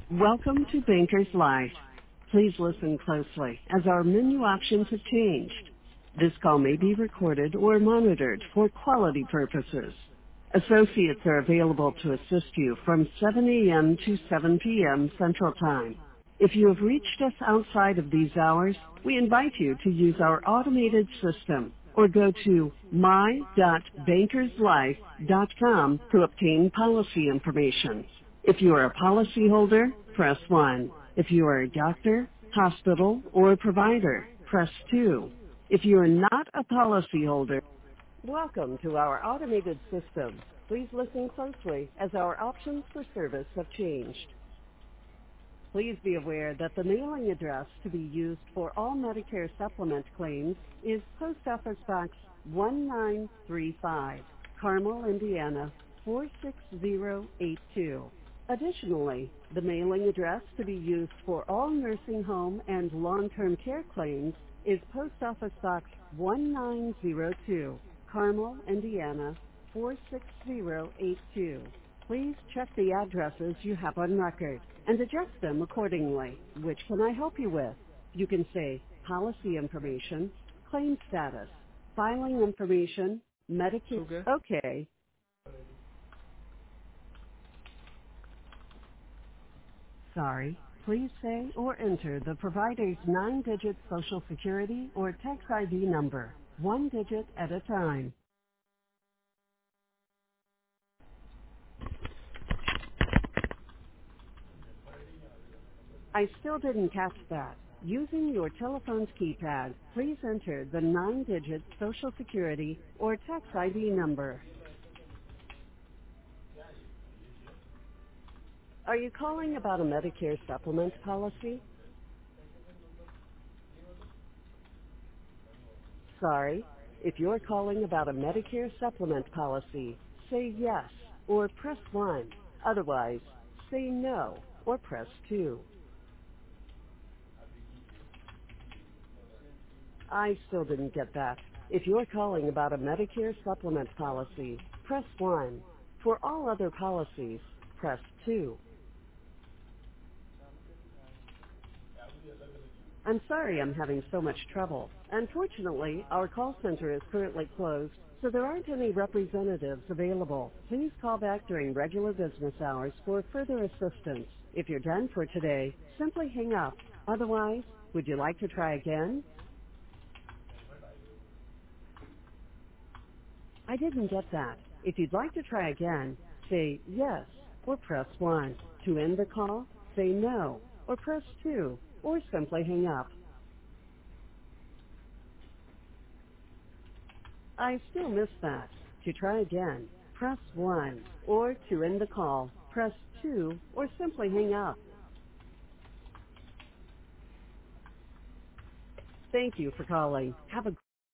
Welcome to Bankers Life. Please listen closely as our menu options have changed. This call may be recorded or monitored for quality purposes. Associates are available to assist you from 7 a.m. to 7 p.m. Central Time. If you have reached us outside of these hours, we invite you to use our automated system or go to my.bankerslife.com to obtain policy information. If you are a policyholder, press 1. If you are a doctor, hospital, or provider, press 2. If you are not a policyholder, welcome to our automated system. Please listen closely as our options for service have changed. Please be aware that the mailing address to be used for all Medicare supplement claims is Post Office Box 1935, Carmel, Indiana 46082. Additionally, the mailing address to be used for all nursing home and long-term care claims is Post Office Box 1902, Carmel, Indiana 46082. Please check the addresses you have on record and adjust them accordingly. Which can I help you with? You can say policy information, claim status, filing information, Medicare. Sugar. Okay. Sorry. Please say or enter the provider's 9-digit social security or tax ID number, 1 digit at a time. I still didn't catch that. Using your telephone's keypad, please enter the 9-digit social security or tax ID number. Are you calling about a Medicare supplement policy? Sorry. If you're calling about a Medicare supplement policy, say yes or press 1. Otherwise, say no or press 2. I still didn't get that. If you're calling about a Medicare supplement policy, press 1. For all other policies, press 2. I'm sorry I'm having so much trouble. Unfortunately, our call center is currently closed, so there aren't any representatives available. Please call back during regular business hours for further assistance. If you're done for today, simply hang up. Otherwise, would you like to try again? I didn't get that. If you'd like to try again, say yes or press 1. To end the call, say no or press 2 or simply hang up. I still missed that. To try again, press 1. Or to end the call, press 2 or simply hang up. Thank you for calling. Have a